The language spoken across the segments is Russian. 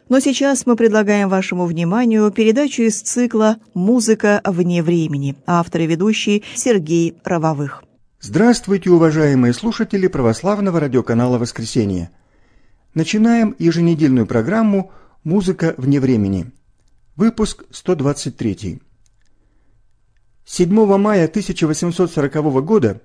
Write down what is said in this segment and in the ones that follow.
Но сейчас мы предлагаем вашему вниманию передачу из цикла «Музыка вне времени», автор и ведущий Сергей Рововых. Здравствуйте, уважаемые слушатели православного радиоканала «Воскресенье». Начинаем еженедельную программу «Музыка вне времени». Выпуск 123. 7 мая 1840 года,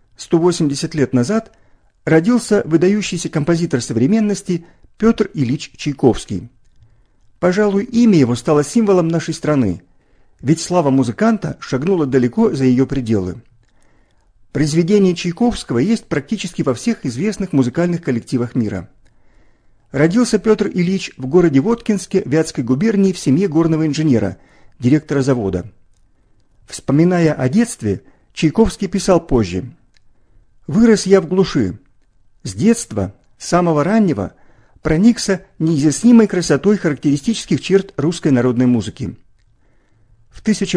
180 лет назад, родился выдающийся композитор современности Петр Ильич Чайковский. Пожалуй, имя его стало символом нашей страны, ведь слава музыканта шагнула далеко за ее пределы. Произведения Чайковского есть практически во всех известных музыкальных коллективах мира. Родился Петр Ильич в городе Воткинске Вятской губернии в семье горного инженера, директора завода. Вспоминая о детстве, Чайковский писал позже: «Вырос я в глуши. С детства, с самого раннего, проникся неизъяснимой красотой характеристических черт русской народной музыки. В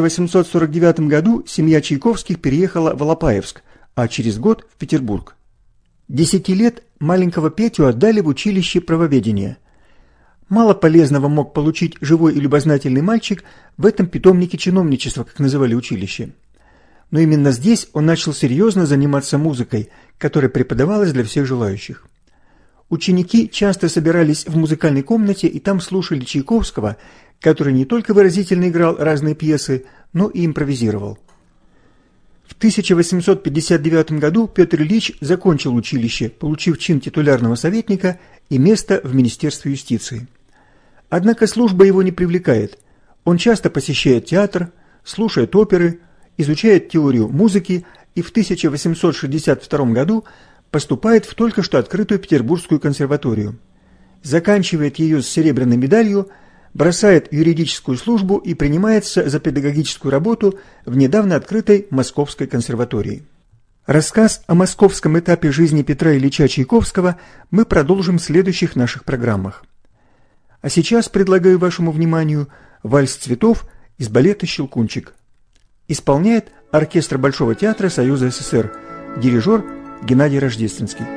1849 году семья Чайковских переехала в Алапаевск, а через год в Петербург. 10 лет маленького Петю отдали в училище правоведения. Мало полезного мог получить живой и любознательный мальчик в этом питомнике чиновничества, как называли училище. Но именно здесь он начал серьезно заниматься музыкой, которая преподавалась для всех желающих. Ученики часто собирались в музыкальной комнате и там слушали Чайковского, который не только выразительно играл разные пьесы, но и импровизировал. В 1859 году Петр Ильич закончил училище, получив чин титулярного советника и место в Министерстве юстиции. Однако служба его не привлекает. Он часто посещает театр, слушает оперы, изучает теорию музыки и в 1862 году поступает в только что открытую Петербургскую консерваторию. Заканчивает ее с серебряной медалью, бросает юридическую службу и принимается за педагогическую работу в недавно открытой Московской консерватории. Рассказ о московском этапе жизни Петра Ильича Чайковского мы продолжим в следующих наших программах. А сейчас предлагаю вашему вниманию вальс цветов из балета «Щелкунчик». Исполняет оркестр Большого театра Союза СССР, дирижер Геннадий Рождественский.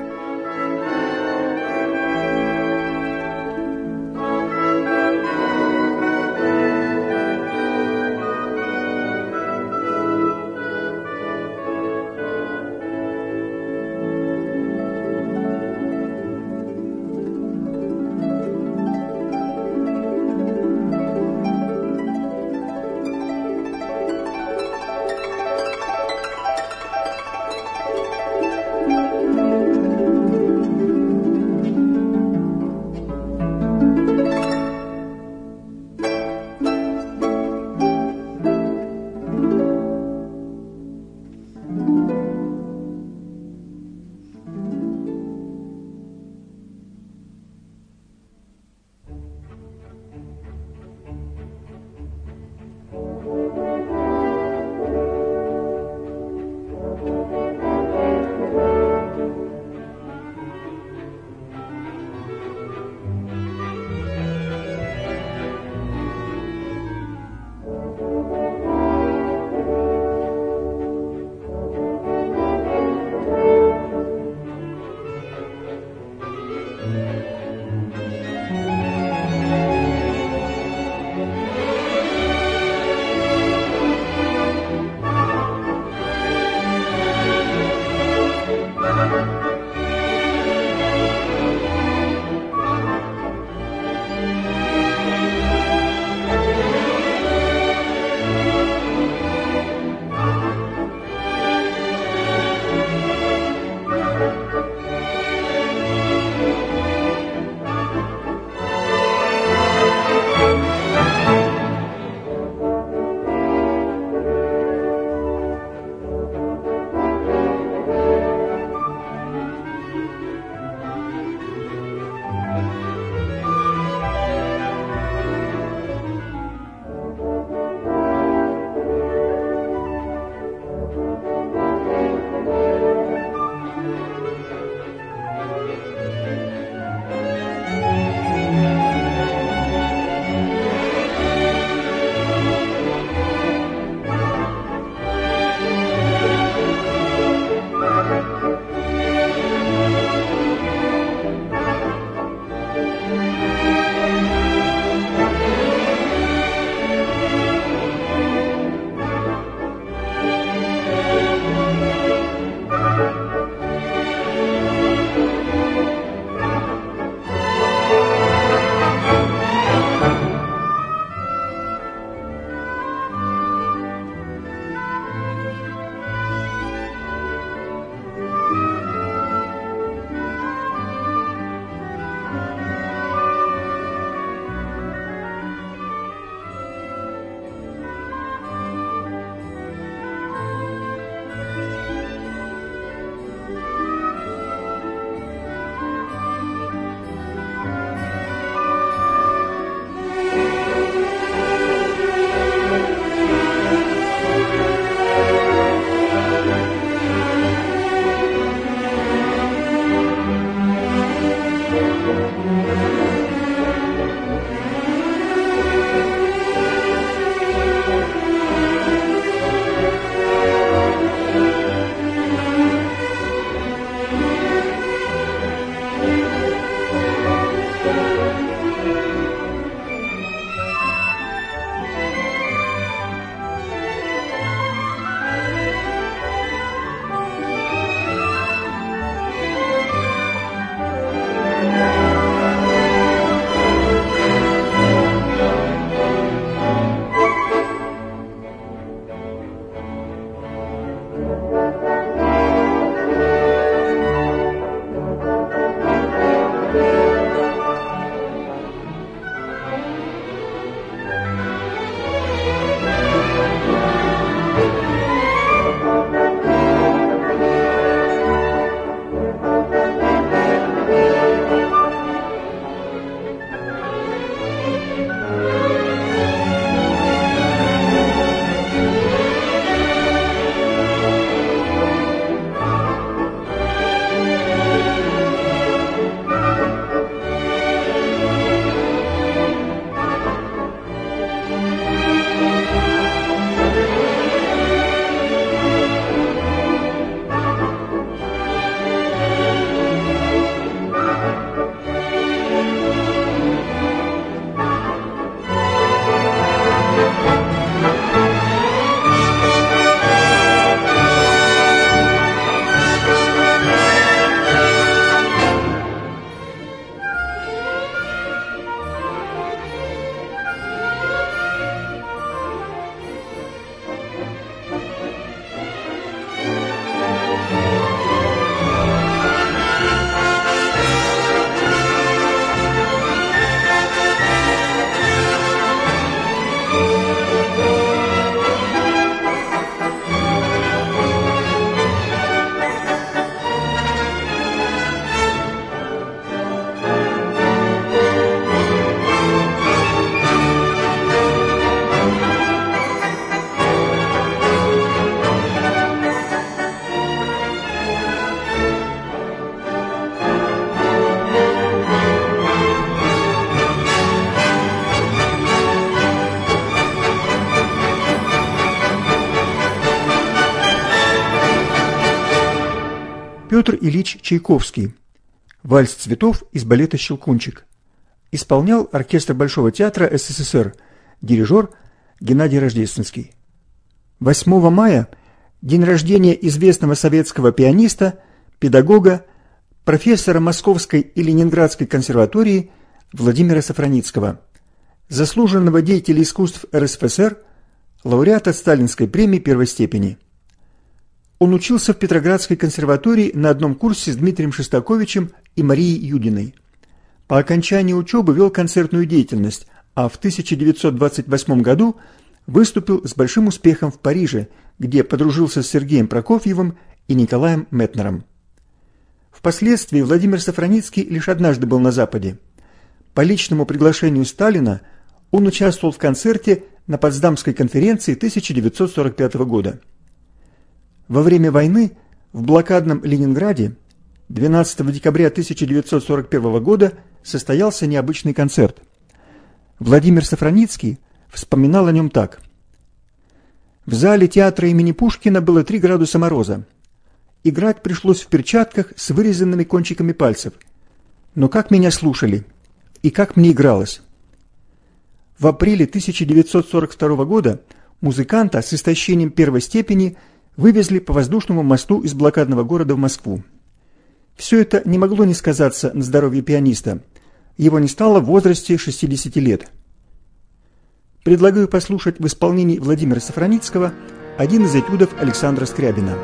Петр Ильич Чайковский. Вальс цветов из балета «Щелкунчик». Исполнял оркестр Большого театра СССР, дирижер Геннадий Рождественский. 8 мая – день рождения известного советского пианиста, педагога, профессора Московской и Ленинградской консерватории Владимира Сафраницкого, заслуженного деятеля искусств РСФСР, лауреата Сталинской премии первой степени. Он учился в Петроградской консерватории на одном курсе с Дмитрием Шостаковичем и Марией Юдиной. По окончании учебы вел концертную деятельность, а в 1928 году выступил с большим успехом в Париже, где подружился с Сергеем Прокофьевым и Николаем Метнером. Впоследствии Владимир Сафраницкий лишь однажды был на Западе. По личному приглашению Сталина он участвовал в концерте на Потсдамской конференции 1945 года. Во время войны в блокадном Ленинграде 12 декабря 1941 года состоялся необычный концерт. Владимир Сафраницкий вспоминал о нем так. В зале театра имени Пушкина было 3 градуса мороза. Играть пришлось в перчатках с вырезанными кончиками пальцев. Но как меня слушали и как мне игралось. В апреле 1942 года музыканта с истощением первой степени вывезли по воздушному мосту из блокадного города в Москву. Все это не могло не сказаться на здоровье пианиста. Его не стало в возрасте 60 лет. Предлагаю послушать в исполнении Владимира Сафраницкого один из этюдов Александра Скрябина.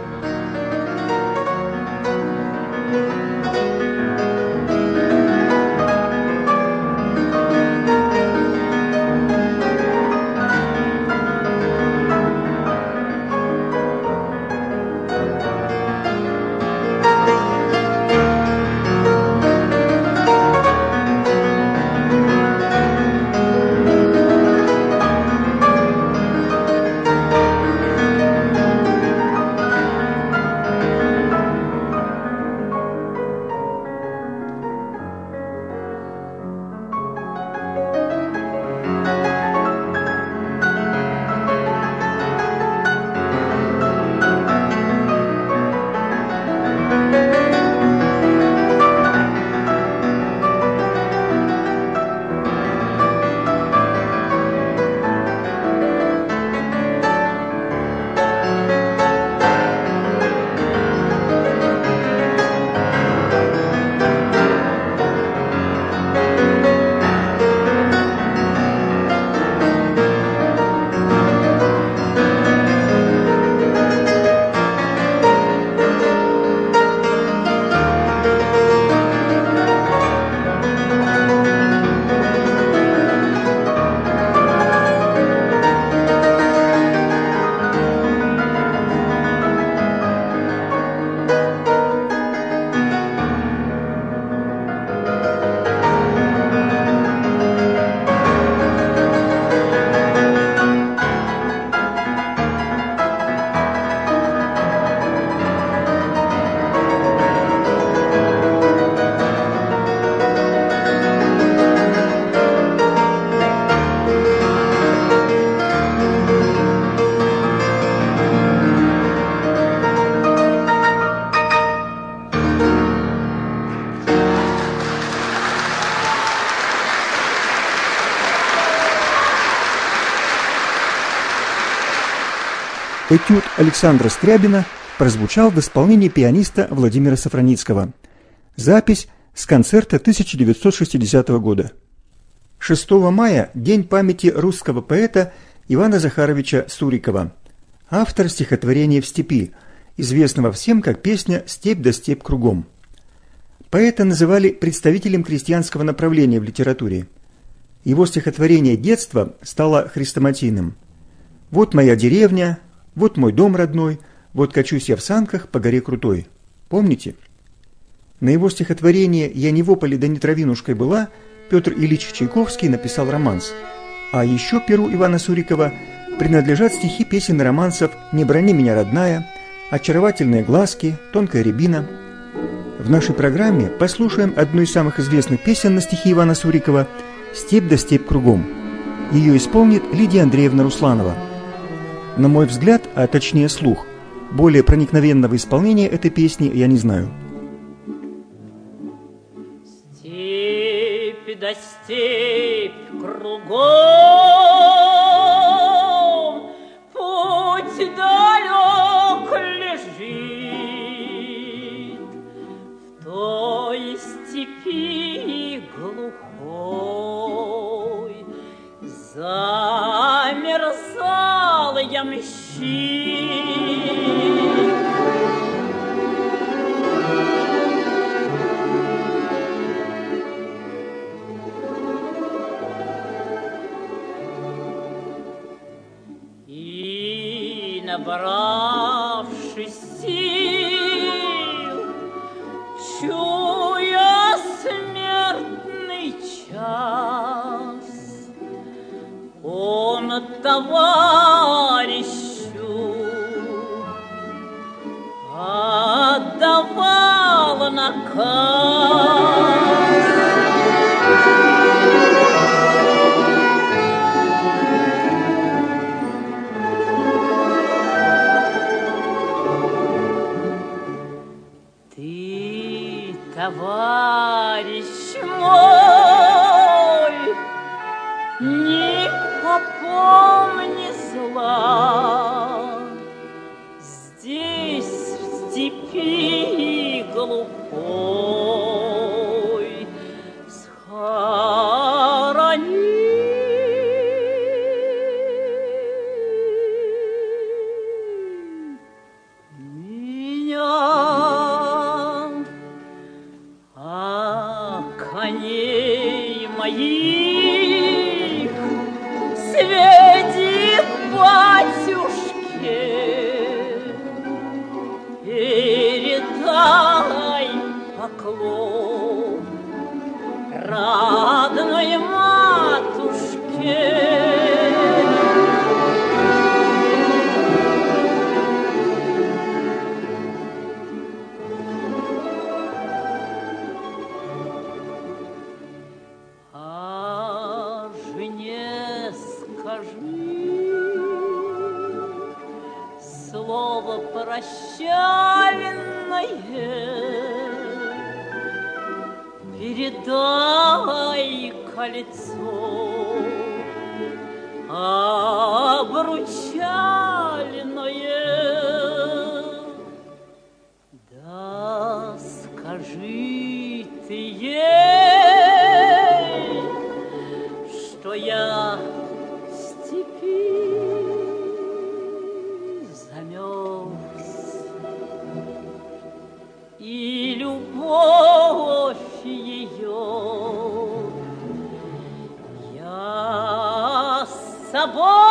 Этюд Александра Скрябина прозвучал в исполнении пианиста Владимира Сафраницкого. Запись с концерта 1960 года. 6 мая – День памяти русского поэта Ивана Захаровича Сурикова, автор стихотворения «В степи», известного всем как песня «Степь да степь кругом». Поэта называли представителем крестьянского направления в литературе. Его стихотворение детства стало хрестоматийным. «Вот моя деревня, вот мой дом родной, вот качусь я в санках по горе крутой». Помните? На его стихотворение «Я не в ополе да не травинушкой была» Петр Ильич Чайковский написал романс. А еще перу Ивана Сурикова принадлежат стихи песен и романсов «Не брони меня, родная», «Очаровательные глазки», «Тонкая рябина». В нашей программе послушаем одну из самых известных песен на стихи Ивана Сурикова «Степь да степь кругом». Ее исполнит Лидия Андреевна Русланова. На мой взгляд, а точнее слух, более проникновенного исполнения этой песни я не знаю. Степь да степь кругом, путь далек лежит. В той степи глухой замерзал ямщик. Набравшись сил, чуя смертный час, он товарищу отдавал наказ. Товарищ мой, не попомни зла, здесь, в степи глухой, схорони меня. Коней моих сведи батюшке, передай поклон родной матушке. Слово прощальное передай кольцо обручальное. Да скажи ты ей, что я в степи замерз, и любовь ее я с собой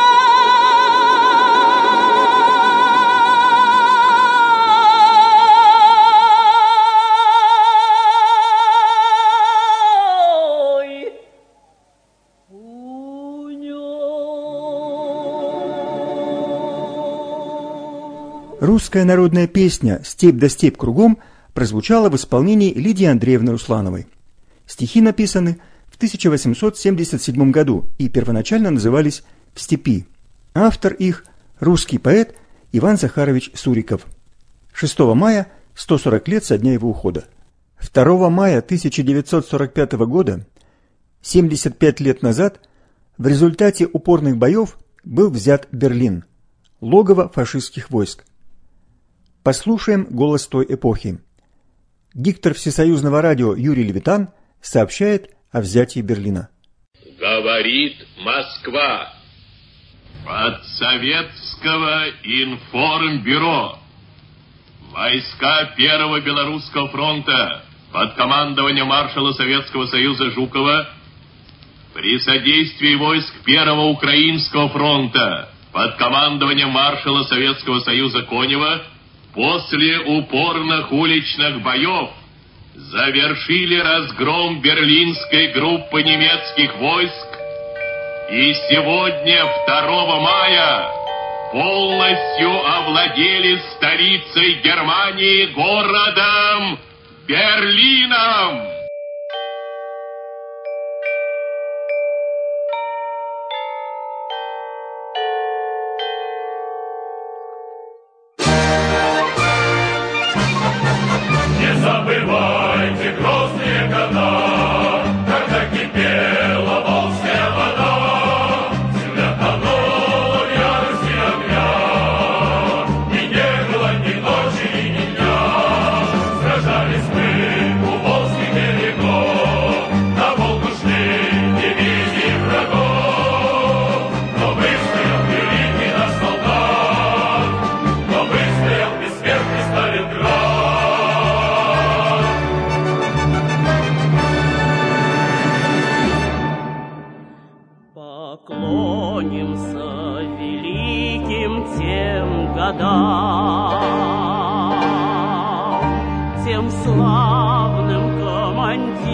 Русская народная песня «Степь да степь кругом» прозвучала в исполнении Лидии Андреевны Руслановой. Стихи написаны в 1877 году и первоначально назывались «В степи». Автор их – русский поэт Иван Захарович Суриков. 6 мая – 140 лет со дня его ухода. 2 мая 1945 года, 75 лет назад, в результате упорных боев был взят Берлин, логово фашистских войск. Послушаем голос той эпохи. Диктор Всесоюзного радио Юрий Левитан сообщает о взятии Берлина. Говорит Москва. От Советского информбюро. Войска Первого Белорусского фронта под командованием маршала Советского Союза Жукова при содействии войск Первого Украинского фронта под командованием маршала Советского Союза Конева после упорных уличных боев завершили разгром берлинской группы немецких войск и сегодня, 2 мая, полностью овладели столицей Германии, городом Берлином. Не забывайте грозные года.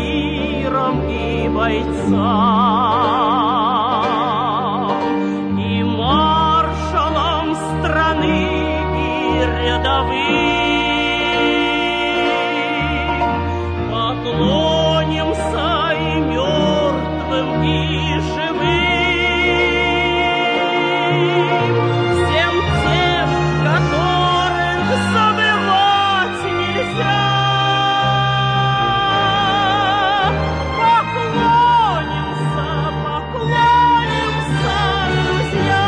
командирам и бойцам, и маршалам страны, и рядовым. Поклонимся и мертвым, и живым, всем тем, которых забывать нельзя. Поклонимся, поклонимся, друзья,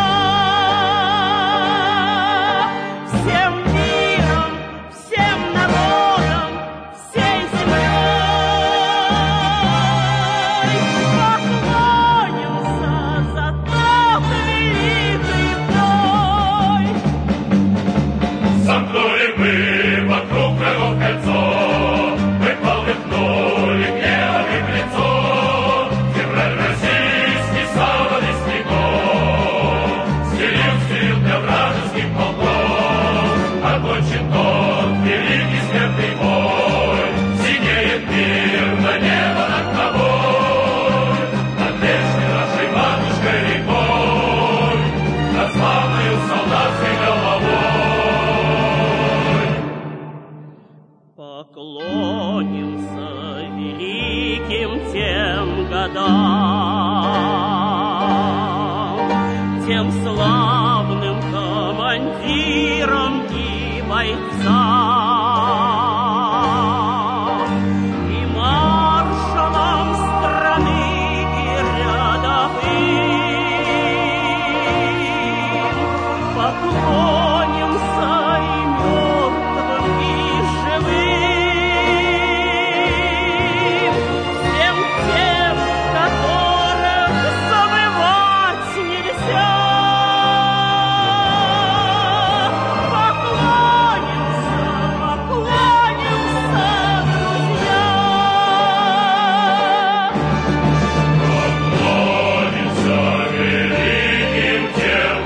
всем миром, всем народом, всей землей. Поклонимся за тот великий бой. Замкнули мы вокруг врагов кольцо, мы полыхнули гневом им лицо. Февраль российский саван из снегов стелил для вражеских полков. Окончен тот великий смертный бой, синеет мирно небо над тобой, над вечной нашей матушкой рекой, над славною солдатской головой. Поклонимся великим тем годам, тем славным командирам и бойцам, и маршалам страны, и рядовым. Поклонимся и мертвым, и живым, всем тем, которых забывать нельзя. Поклонимся, поклонимся, друзья. Поклонимся великим тем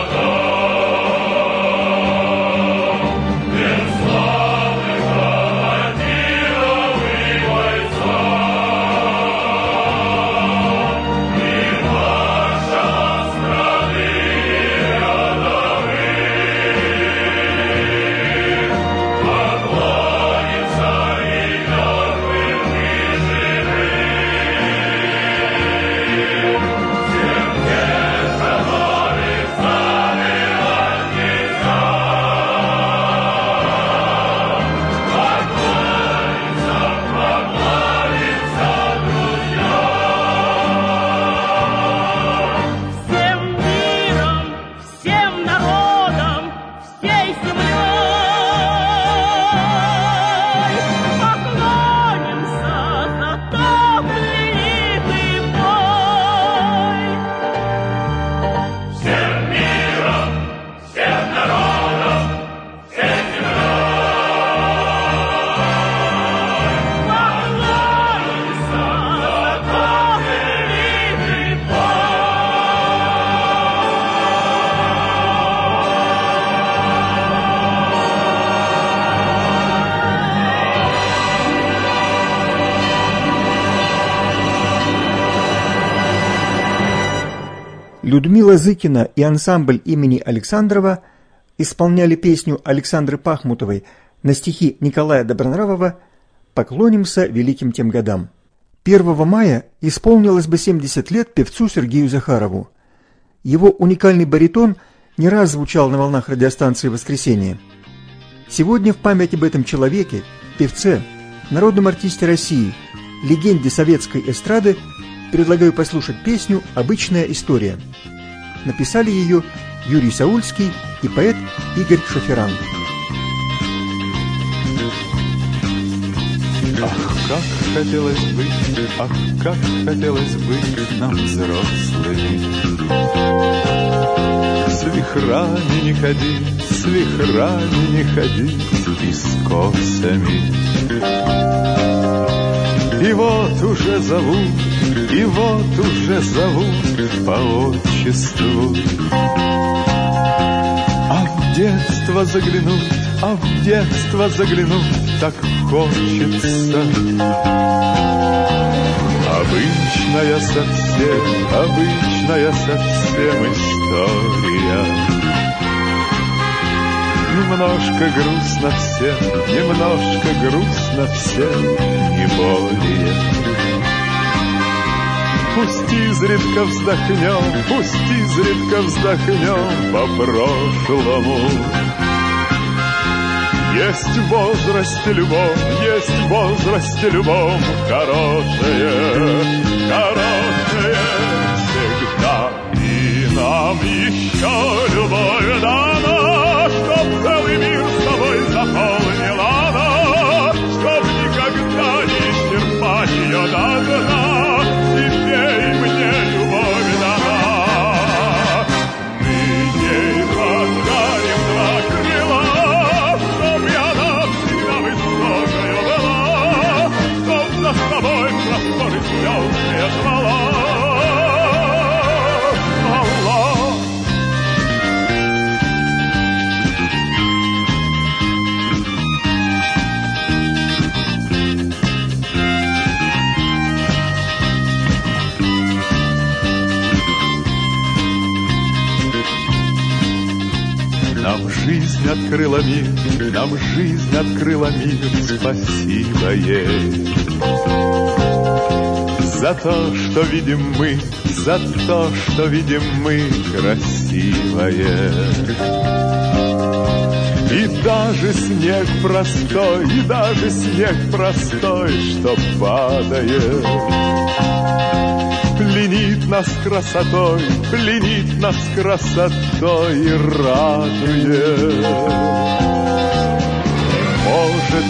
годам, тем славным командирам и бойцам, и маршалам страны, и рядовым. Поклонимся и мертвым, и живым, всем тем, которых забывать нельзя. Поклонимся, поклонимся, друзья. Всем миром, всем народом, всей землей. Поклонимся за тот великий бой. Всем миром, всем народом, всей землей. Поклонимся за тот великий бой. Людмила Зыкина и ансамбль имени Александрова исполняли песню Александры Пахмутовой на стихи Николая Добронравова «Поклонимся великим тем годам». 1 мая исполнилось бы 70 лет певцу Сергею Захарову. Его уникальный баритон не раз звучал на волнах радиостанции «Воскресенье». Сегодня в память об этом человеке, певце, народном артисте России, легенде советской эстрады предлагаю послушать песню «Обычная история». Написали ее Юрий Саульский и поэт Игорь Шаферан. Ах, как хотелось быть нам взрослыми. С вихрами не ходить и с косами. И вот уже зовут по отчеству. А в детство заглянуть так хочется. обычная совсем история. Немножко грустно всем, не более. Пусть изредка вздохнем по прошлому. Есть в возрасте любом хорошее всегда. И нам еще любовь дана, чтоб целый мир с тобой заполнила она, чтоб никогда не исчерпать ее до дна. Теперь мне любовь дана. Мы ей подарим два крыла, чтоб я навсегда высокою была, чтоб за собой просторы звездные звала. Нам жизнь открыла мир, спасибо ей. За то, что видим мы красивое. И даже снег простой, что падает, пленит нас красотой и радует. Может,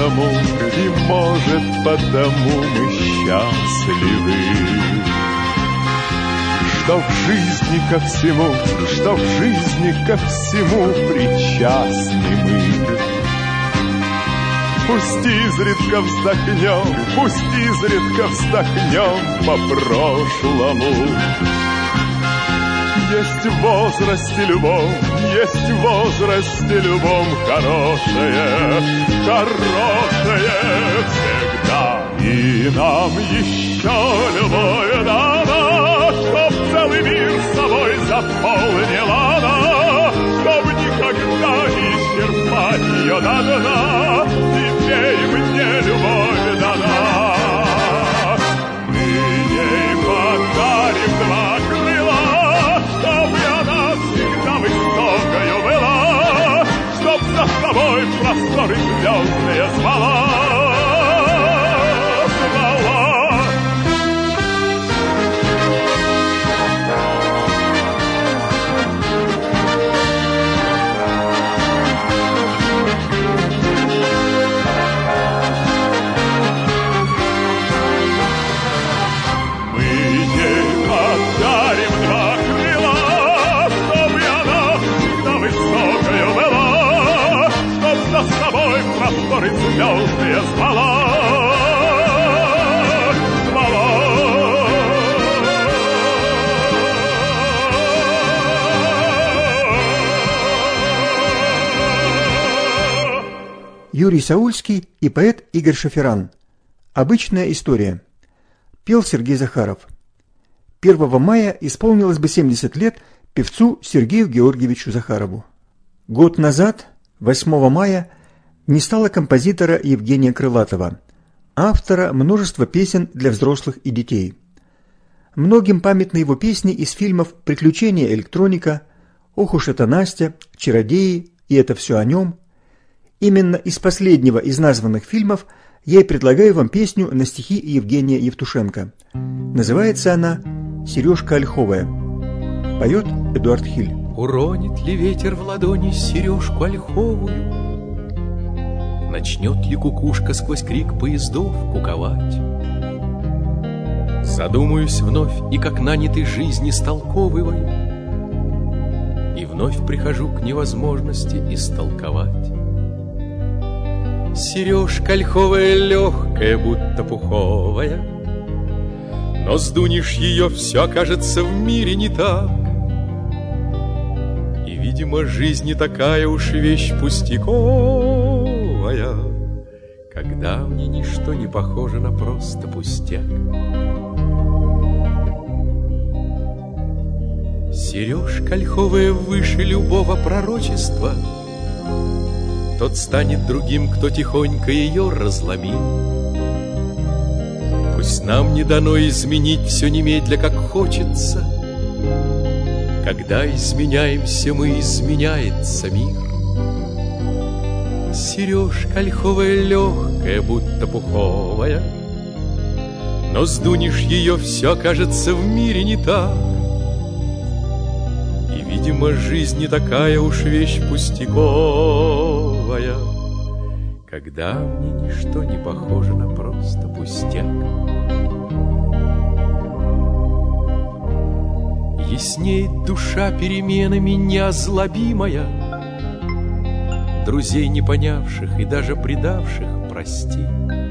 потому мы счастливы, что в жизни ко всему причастны мы. Пусть изредка вздохнем по прошлому. Есть в возрасте любом хорошее всегда. И нам еще любовь дана, чтоб целый мир с собой заполнила она, чтоб никогда не исчерпать ее до дна. Теперь мне любовь дана. Мы ей подарим два крыла, чтоб я навсегда высокою была, чтоб за собой просторы звездные звала. Просторы звездные звала. Юрий Саульский и поэт Игорь Шаферан. Обычная история. Пел Сергей Захаров. 1 мая исполнилось бы 70 лет певцу Сергею Георгиевичу Захарову. Год назад, 8 мая, не стало композитора Евгения Крылатова, автора множества песен для взрослых и детей. Многим памятны его песни из фильмов «Приключения электроника», «Ох уж это Настя», «Чародеи» и «Это все о нем». Именно из последнего из названных фильмов я и предлагаю вам песню на стихи Евгения Евтушенко. Называется она «Сережка ольховая». Поет Эдуард Хиль. Уронит ли ветер в ладони сережку ольховую? Начнет ли кукушка сквозь крик поездов куковать? Задумаюсь вновь и как нанятой жизни столковываю, и вновь прихожу к невозможности истолковать. Сережка ольховая легкая, будто пуховая, но сдунешь ее, все окажется в мире не так. И, видимо, жизнь не такая уж вещь пустяковая, когда мне ничто не похоже на просто пустяк. Сережка ольховая выше любого пророчества, тот станет другим, кто тихонько ее разломил. Пусть нам не дано изменить все немедля, как хочется. Когда изменяемся мы, изменяется мир. Сережка ольховая легкая, будто пуховая, но сдунешь ее, все окажется в мире не так. И, видимо, жизнь не такая уж вещь пустяковая, когда мне ничто не похоже на просто пустяк. Яснеет душа переменами неозлобимая, друзей не понявших и даже предавших прости.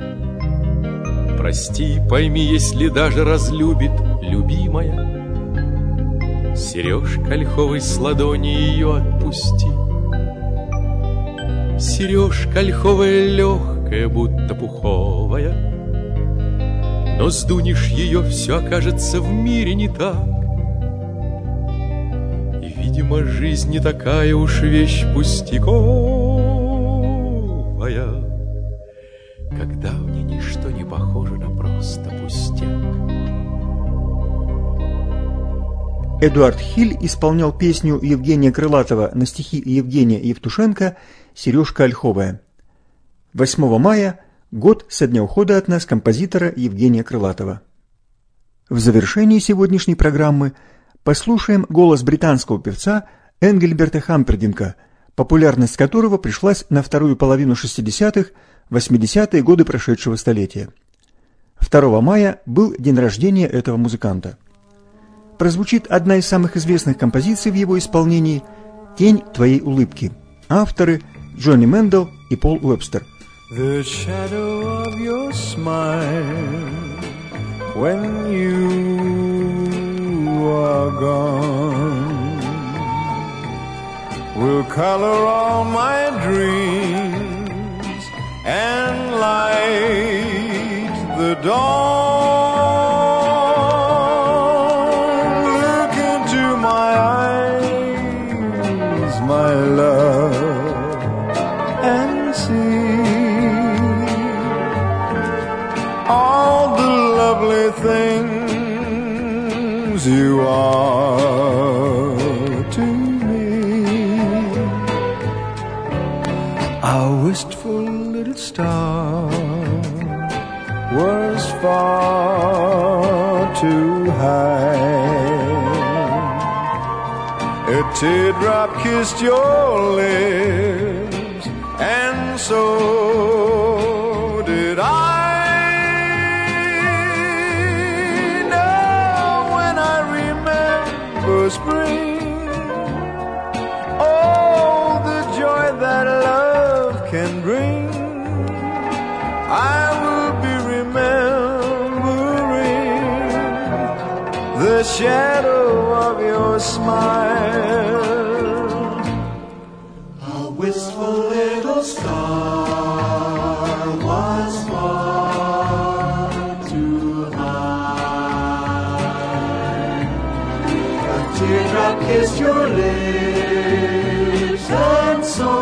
Прости, пойми, если даже разлюбит любимая, сережка ольховой с ладони ее отпусти. Сережка ольховая легкая, будто пуховая, но сдунешь ее, все окажется в мире не так. И, видимо, жизнь не такая уж вещь пустяковая, когда в ней ничто не похоже на просто пустяк. Эдуард Хиль исполнял песню Евгения Крылатова на стихи Евгения Евтушенко «Сережка ольховая». 8 мая – год со дня ухода от нас композитора Евгения Крылатова. В завершении сегодняшней программы послушаем голос британского певца Энгельберта Хампердинка, популярность которого пришлась на вторую половину 60-х, 80-е годы прошедшего столетия. 2 мая был день рождения этого музыканта. Прозвучит одна из самых известных композиций в его исполнении «Тень твоей улыбки». Авторы Джонни Мэндл и Пол Уэбстер. The shadow of your smile when you are gone will color all my dreams and light the dawn. Look into my eyes, my love, and see all the lovely things you are to me. Our wistful little star was far too high. A teardrop kissed your lips, and so did I. Spring, oh, the joy that love can bring. I will be remembering the shadow of your smile. A wistful little star was far too high. A teardrop kissed your lips, and so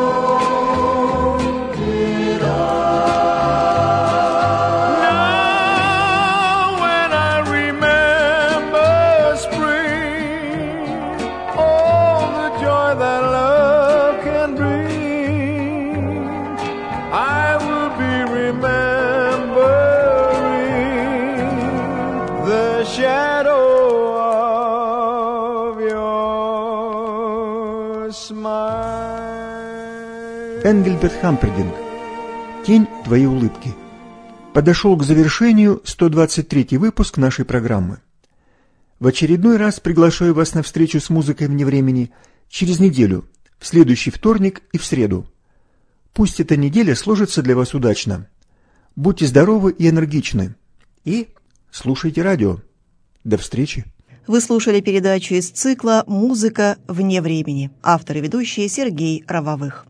did I. Now when I remember spring, oh, the joy that love can bring, I will be remembering the shadow Энгельберт Хампердинк. «Тень твоей улыбки». Подошел к завершению 123-й выпуск нашей программы. В очередной раз приглашаю вас на встречу с музыкой вне времени через неделю, в следующий вторник и в среду. Пусть эта неделя сложится для вас удачно. Будьте здоровы и энергичны. И слушайте радио. До встречи. Вы слушали передачу из цикла «Музыка вне времени». Автор и ведущий Сергей Равовых.